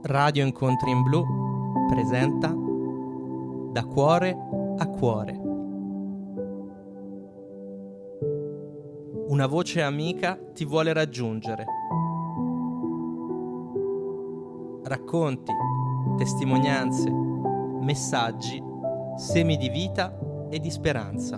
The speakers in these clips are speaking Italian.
Radio Incontri in Blu presenta Da cuore a cuore. Una voce amica ti vuole raggiungere. Racconti, testimonianze, messaggi, semi di vita e di speranza.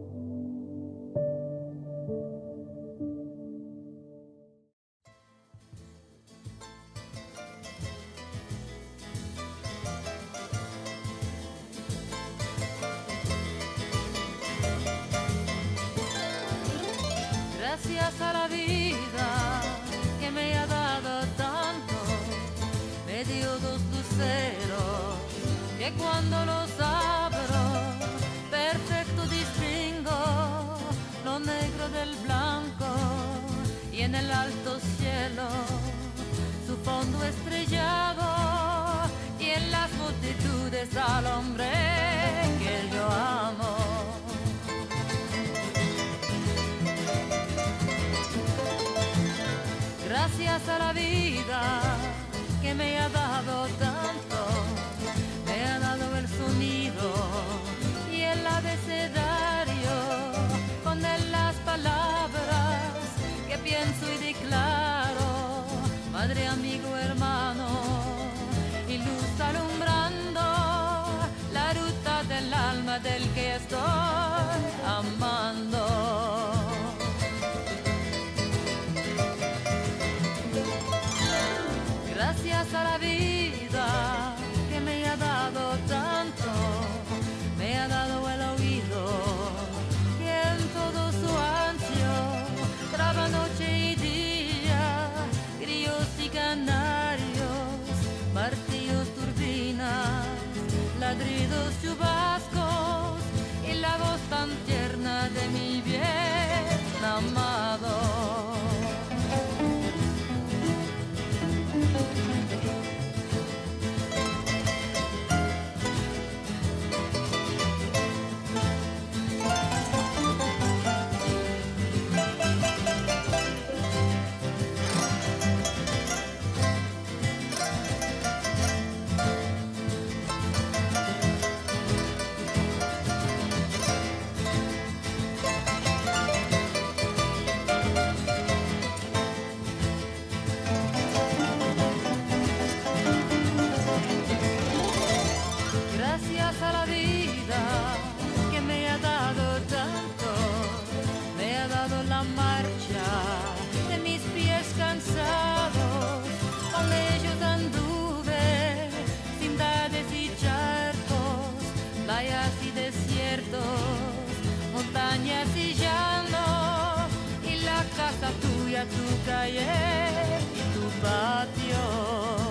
Gracias a la vida que me ha dado tanto, me dio dos luceros que cuando los abro, perfecto distingo lo negro del blanco y en el alto cielo su fondo estrellado y en las multitudes al hombre que yo amo. Gracias a la vida que me ha dado tanto, me ha dado el sonido y el abecedario, con él las palabras que pienso y declaro, madre, amigo, hermano, y luz alumbrando la ruta del alma del que estoy amando. Gracias a la vida que me ha dado tanto, me ha dado el oído y en todo su ancho traba noche y día, grillos y canarios, martillos, turbinas, ladridos, chubascos y la voz tan tierna de mi bien amado. Gracias a la vida que me ha dado tanto, me ha dado la marcha de mis pies cansados, con ellos anduve, ciudades y charcos, playas y desiertos, montañas y llanos, y la casa tuya, tu calle y tu patio.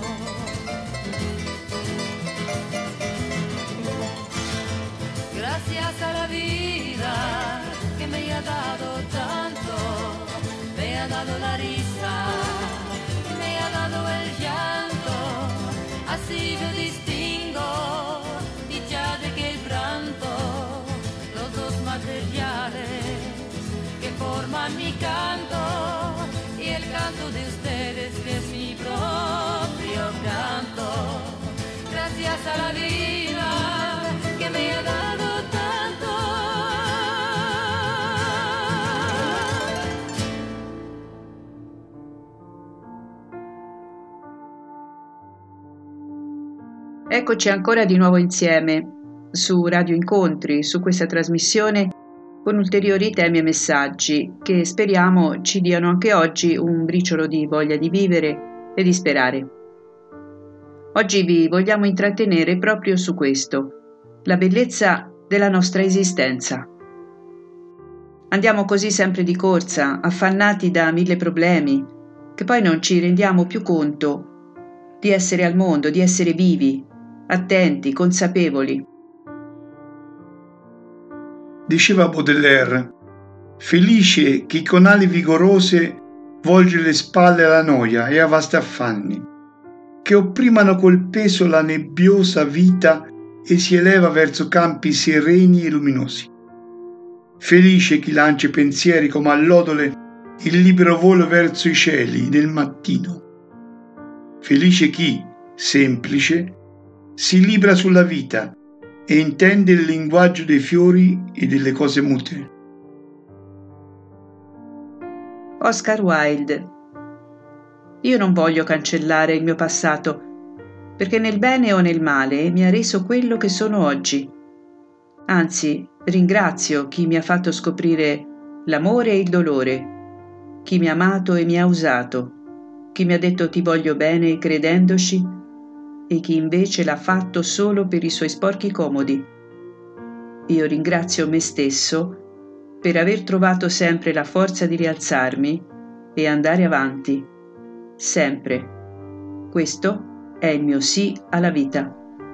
Gracias a la vida que me ha dado tanto, me ha dado la risa, me ha dado el llanto, así yo distingo dicha de quebranto, los dos materiales que forman mi canto y el canto de ustedes que es mi propio canto. Gracias a la vida que me ha dado tanto. Eccoci ancora di nuovo insieme su Radio Incontri, su questa trasmissione con ulteriori temi e messaggi che speriamo ci diano anche oggi un briciolo di voglia di vivere e di sperare. Oggi vi vogliamo intrattenere proprio su questo, la bellezza della nostra esistenza. Andiamo così sempre di corsa, affannati da 1000 problemi, che poi non ci rendiamo più conto di essere al mondo, di essere vivi, attenti, consapevoli. Diceva Baudelaire, felice chi con ali vigorose volge le spalle alla noia e a vasti affanni, che opprimano col peso la nebbiosa vita e si eleva verso campi sereni e luminosi. Felice chi lancia i pensieri come allodole il libero volo verso i cieli del mattino. Felice chi, semplice, si libra sulla vita e intende il linguaggio dei fiori e delle cose mute. Oscar Wilde. Io non voglio cancellare il mio passato, perché nel bene o nel male mi ha reso quello che sono oggi. Anzi, ringrazio chi mi ha fatto scoprire l'amore e il dolore, chi mi ha amato e mi ha usato, chi mi ha detto ti voglio bene credendoci e chi invece l'ha fatto solo per i suoi sporchi comodi. Io ringrazio me stesso per aver trovato sempre la forza di rialzarmi e andare avanti, sempre. Questo è il mio sì alla vita.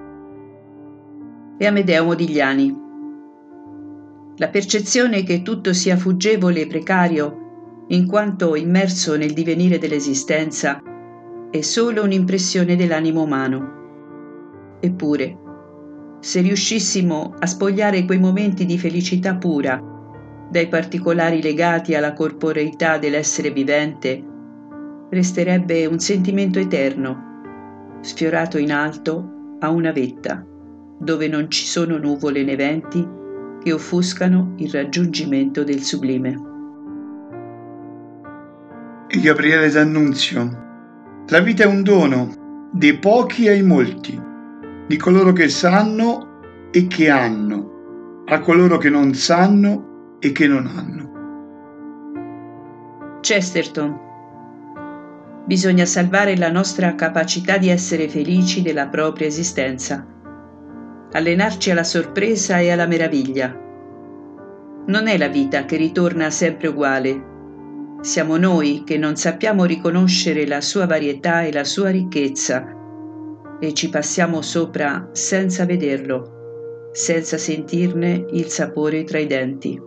E Amedeo Modigliani. La percezione che tutto sia fuggevole e precario, in quanto immerso nel divenire dell'esistenza, è solo un'impressione dell'animo umano. Eppure, se riuscissimo a spogliare quei momenti di felicità pura dai particolari legati alla corporeità dell'essere vivente, resterebbe un sentimento eterno, sfiorato in alto a una vetta, dove non ci sono nuvole né venti che offuscano il raggiungimento del sublime. E Gabriele D'Annunzio. La vita è un dono, dei pochi ai molti, di coloro che sanno e che hanno, a coloro che non sanno e che non hanno. Chesterton. Bisogna salvare la nostra capacità di essere felici della propria esistenza, allenarci alla sorpresa e alla meraviglia. Non è la vita che ritorna sempre uguale, siamo noi che non sappiamo riconoscere la sua varietà e la sua ricchezza e ci passiamo sopra senza vederlo, senza sentirne il sapore tra i denti.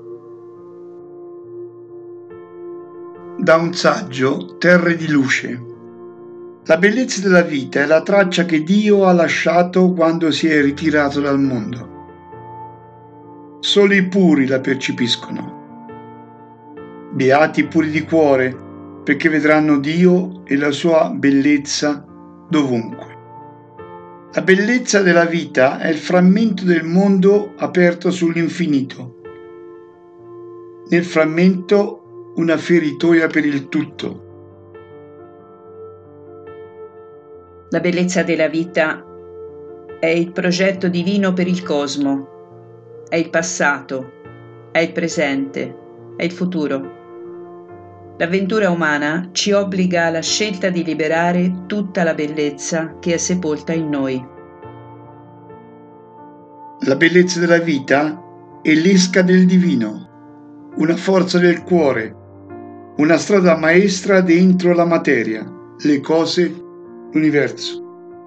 Da un saggio, Terre di luce. La bellezza della vita è la traccia che Dio ha lasciato quando si è ritirato dal mondo. Solo i puri la percepiscono. Beati i puri di cuore, perché vedranno Dio e la sua bellezza dovunque. La bellezza della vita è il frammento del mondo aperto sull'infinito. Nel frammento una feritoia per il tutto. La bellezza della vita è il progetto divino per il cosmo, è il passato, è il presente, è il futuro. L'avventura umana ci obbliga alla scelta di liberare tutta la bellezza che è sepolta in noi. La bellezza della vita è l'esca del divino, una forza del cuore, una strada maestra dentro la materia, le cose, l'universo.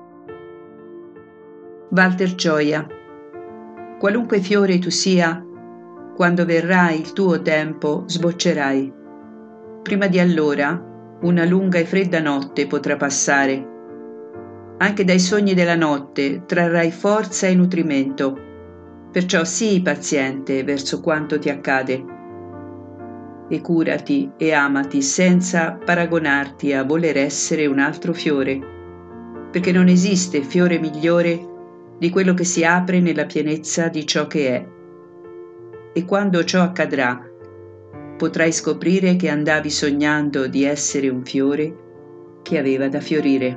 Walter Gioia. Qualunque fiore tu sia, quando verrà il tuo tempo sboccerai. Prima di allora, una lunga e fredda notte potrà passare. Anche dai sogni della notte trarrai forza e nutrimento, perciò sii paziente verso quanto ti accade. E curati e amati senza paragonarti a voler essere un altro fiore, perché non esiste fiore migliore di quello che si apre nella pienezza di ciò che è. E quando ciò accadrà, potrai scoprire che andavi sognando di essere un fiore che aveva da fiorire.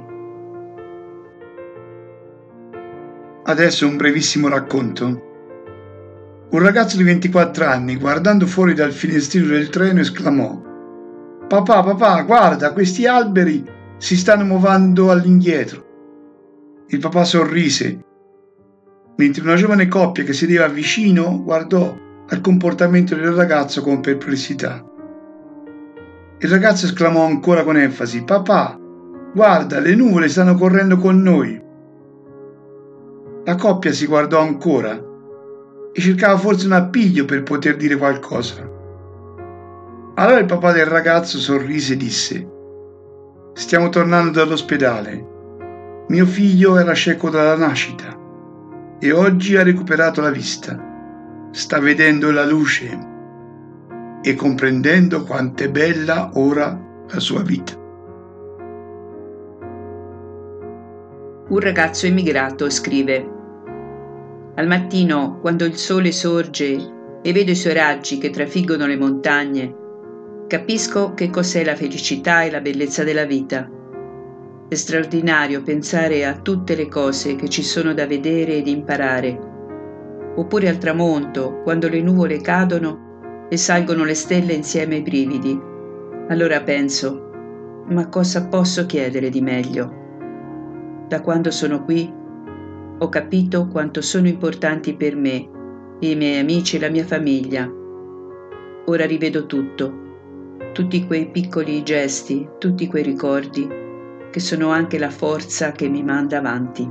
Adesso un brevissimo racconto. Un ragazzo di 24 anni, guardando fuori dal finestrino del treno, esclamò: papà, guarda, questi alberi si stanno muovendo all'indietro. Il papà sorrise, mentre una giovane coppia che sedeva vicino guardò al comportamento del ragazzo con perplessità. Il ragazzo esclamò ancora con enfasi: papà, guarda, le nuvole stanno correndo con noi. La coppia si guardò ancora e cercava forse un appiglio per poter dire qualcosa. Allora il papà del ragazzo sorrise e disse: stiamo tornando dall'ospedale. Mio figlio era cieco dalla nascita e oggi ha recuperato la vista. Sta vedendo la luce e comprendendo quanto è bella ora la sua vita. Un ragazzo immigrato scrive: al mattino, quando il sole sorge e vedo i suoi raggi che trafiggono le montagne, capisco che cos'è la felicità e la bellezza della vita. È straordinario pensare a tutte le cose che ci sono da vedere ed imparare. Oppure al tramonto, quando le nuvole cadono e salgono le stelle insieme ai brividi. Allora penso: ma cosa posso chiedere di meglio? Da quando sono qui ho capito quanto sono importanti per me, i miei amici e la mia famiglia. Ora rivedo tutto, tutti quei piccoli gesti, tutti quei ricordi, che sono anche la forza che mi manda avanti.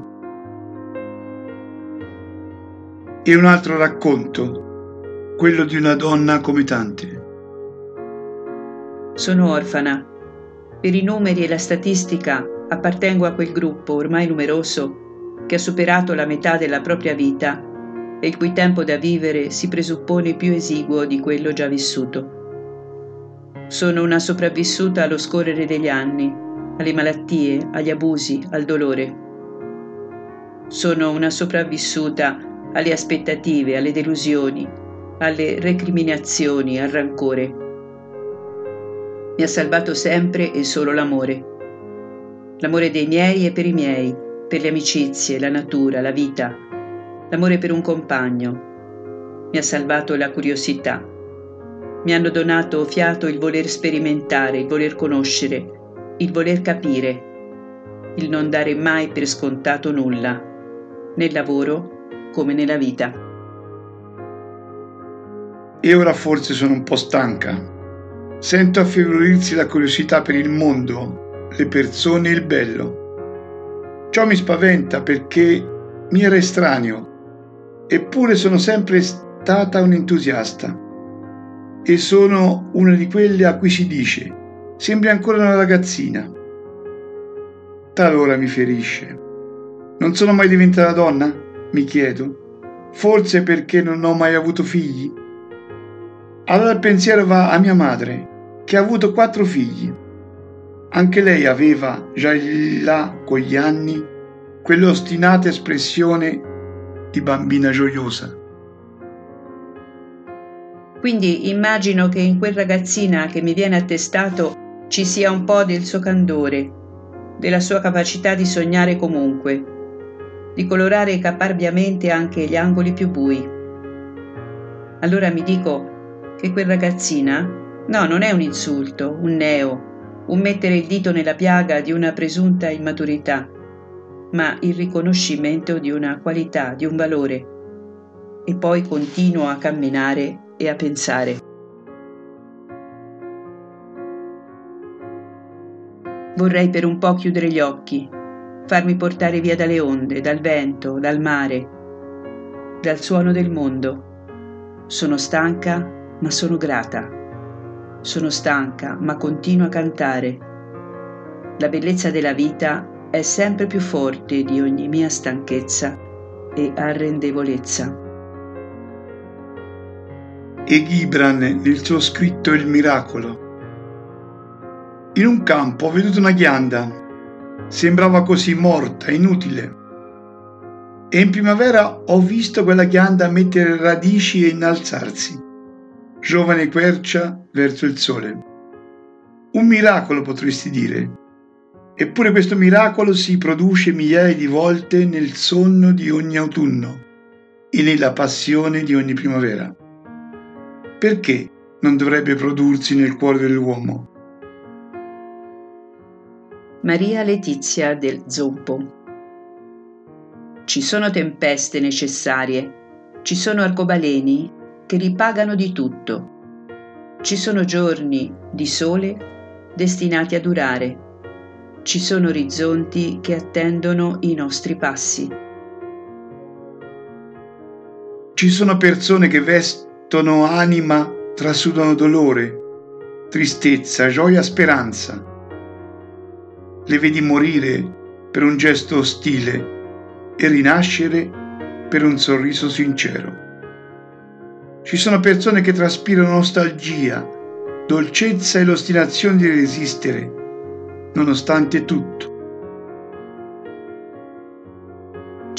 E un altro racconto, quello di una donna come tante. Sono orfana. Per i numeri e la statistica appartengo a quel gruppo ormai numeroso che ha superato la metà della propria vita e il cui tempo da vivere si presuppone più esiguo di quello già vissuto. Sono una sopravvissuta allo scorrere degli anni, alle malattie, agli abusi, al dolore. Sono una sopravvissuta alle aspettative, alle delusioni, alle recriminazioni, al rancore. Mi ha salvato sempre e solo l'amore. L'amore dei miei e per i miei, per le amicizie, la natura, la vita, l'amore per un compagno. Mi ha salvato la curiosità. Mi hanno donato fiato il voler sperimentare, il voler conoscere, il voler capire, il non dare mai per scontato nulla, nel lavoro come nella vita. E ora forse sono un po' stanca. Sento affievolirsi la curiosità per il mondo, le persone e il bello. Ciò mi spaventa perché mi era estraneo, eppure sono sempre stata un entusiasta. E sono una di quelle a cui si dice: sembri ancora una ragazzina. Talora mi ferisce. Non sono mai diventata donna? Mi chiedo. Forse perché non ho mai avuto figli? Allora il pensiero va a mia madre, che ha avuto 4 figli. Anche lei aveva, già là con gli anni, quell'ostinata espressione di bambina gioiosa. Quindi immagino che in quel ragazzina che mi viene attestato ci sia un po' del suo candore, della sua capacità di sognare comunque, di colorare caparbiamente anche gli angoli più bui. Allora mi dico che quel ragazzina, no, non è un insulto, un neo, un mettere il dito nella piaga di una presunta immaturità, ma il riconoscimento di una qualità, di un valore. E poi continuo a camminare e a pensare. Vorrei per un po' chiudere gli occhi, farmi portare via dalle onde, dal vento, dal mare, dal suono del mondo. Sono stanca, ma sono grata. Sono stanca, ma continuo a cantare. La bellezza della vita è sempre più forte di ogni mia stanchezza e arrendevolezza. E Gibran nel suo scritto Il miracolo. In un campo ho veduto una ghianda. Sembrava così morta, inutile. E in primavera ho visto quella ghianda mettere radici e innalzarsi, giovane quercia verso il sole. Un miracolo, potresti dire. Eppure questo miracolo si produce migliaia di volte nel sonno di ogni autunno e nella passione di ogni primavera. Perché non dovrebbe prodursi nel cuore dell'uomo? Maria Letizia del Zoppo. Ci sono tempeste necessarie, ci sono arcobaleni che ripagano di tutto. Ci sono giorni di sole destinati a durare. Ci sono orizzonti che attendono i nostri passi. Ci sono persone che vestono anima, trasudano dolore, tristezza, gioia, speranza. Le vedi morire per un gesto ostile e rinascere per un sorriso sincero. Ci sono persone che traspirano nostalgia, dolcezza e l'ostinazione di resistere, nonostante tutto.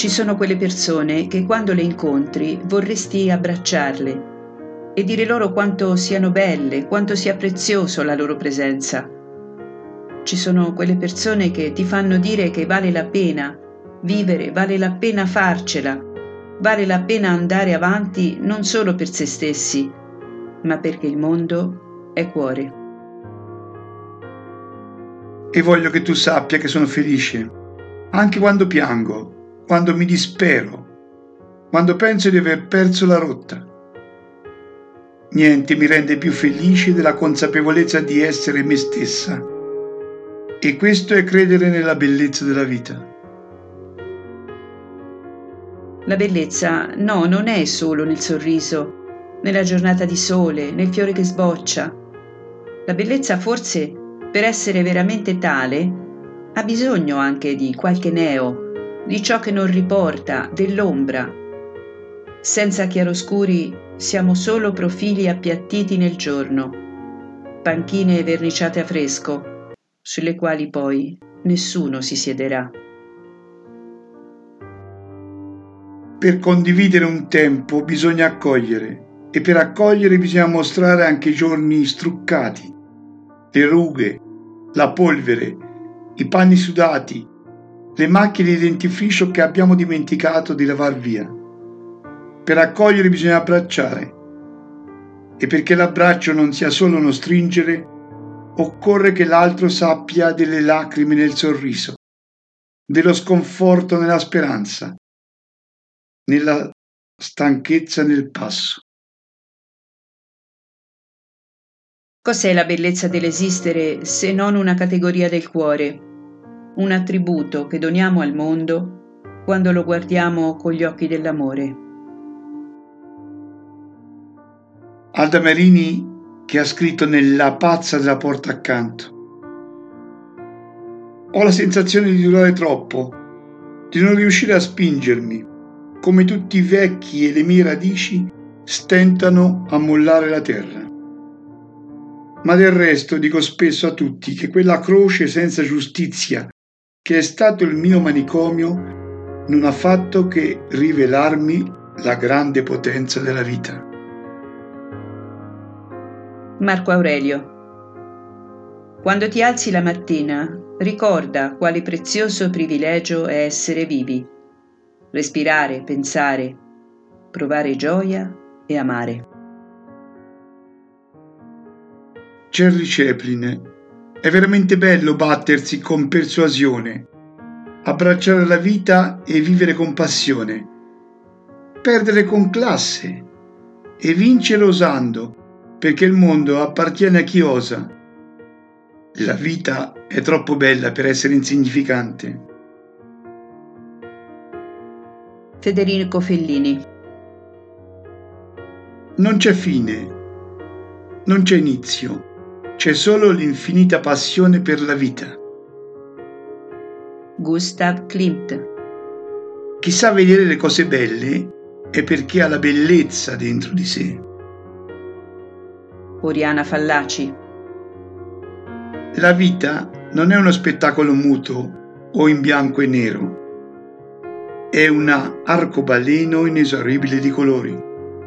Ci sono quelle persone che quando le incontri vorresti abbracciarle e dire loro quanto siano belle, quanto sia prezioso la loro presenza. Ci sono quelle persone che ti fanno dire che vale la pena vivere, vale la pena farcela, vale la pena andare avanti non solo per se stessi, ma perché il mondo è cuore. E voglio che tu sappia che sono felice, anche quando piango, quando mi dispero, quando penso di aver perso la rotta. Niente mi rende più felice della consapevolezza di essere me stessa. E questo è credere nella bellezza della vita. La bellezza, no, non è solo nel sorriso, nella giornata di sole, nel fiore che sboccia. La bellezza forse, per essere veramente tale, ha bisogno anche di qualche neo, di ciò che non riporta, dell'ombra. Senza chiaroscuri siamo solo profili appiattiti nel giorno, panchine verniciate a fresco, sulle quali poi nessuno si siederà. Per condividere un tempo bisogna accogliere, e per accogliere bisogna mostrare anche i giorni struccati, le rughe, la polvere, i panni sudati, le macchie di dentifricio che abbiamo dimenticato di lavar via. Per accogliere bisogna abbracciare, e perché l'abbraccio non sia solo uno stringere, occorre che l'altro sappia delle lacrime nel sorriso, dello sconforto nella speranza, nella stanchezza nel passo. Cos'è la bellezza dell'esistere se non una categoria del cuore, un attributo che doniamo al mondo quando lo guardiamo con gli occhi dell'amore? Alda Merini, che ha scritto nella pazza della porta accanto. Ho la sensazione di durare troppo, di non riuscire a spingermi, come tutti i vecchi e le mie radici stentano a mollare la terra. Ma del resto dico spesso a tutti che quella croce senza giustizia che è stato il mio manicomio non ha fatto che rivelarmi la grande potenza della vita. Marco Aurelio. Quando ti alzi la mattina, ricorda quale prezioso privilegio è essere vivi, respirare, pensare, provare gioia e amare. Charlie Chaplin. È veramente bello battersi con persuasione, abbracciare la vita e vivere con passione, perdere con classe e vincere osando, perché il mondo appartiene a chi osa. La vita è troppo bella per essere insignificante. Federico Fellini. Non c'è fine, non c'è inizio, c'è solo l'infinita passione per la vita. Gustav Klimt. Chi sa vedere le cose belle è perché ha la bellezza dentro di sé. Oriana Fallaci. La vita non è uno spettacolo muto o in bianco e nero. È un arcobaleno inesauribile di colori.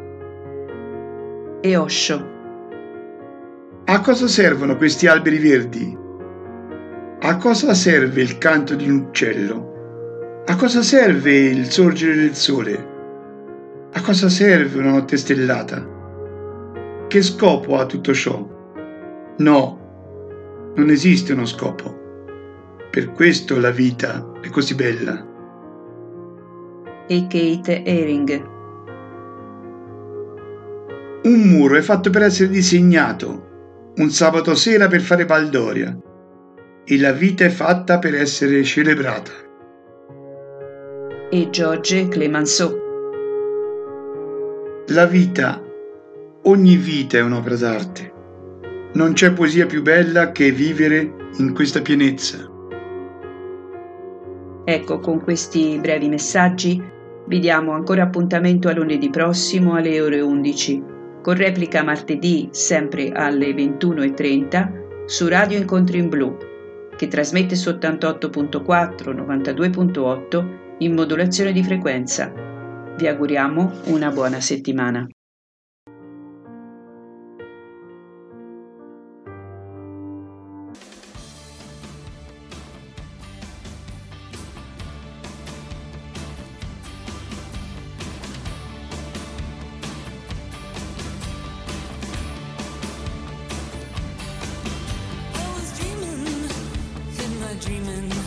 E Osho. A cosa servono questi alberi verdi? A cosa serve il canto di un uccello? A cosa serve il sorgere del sole? A cosa serve una notte stellata? Che scopo ha tutto ciò? No, non esiste uno scopo. Per questo la vita è così bella. E Kate Haring. Un muro è fatto per essere disegnato, un sabato sera per fare baldoria, e la vita è fatta per essere celebrata. E Georges Clemenceau. La vita, ogni vita è un'opera d'arte. Non c'è poesia più bella che vivere in questa pienezza. Ecco, con questi brevi messaggi vi diamo ancora appuntamento a lunedì prossimo alle ore 11, con replica martedì sempre alle 21:30 su Radio Incontri in Blu, che trasmette su 88.4, 92.8 in modulazione di frequenza. Vi auguriamo una buona settimana. Dreaming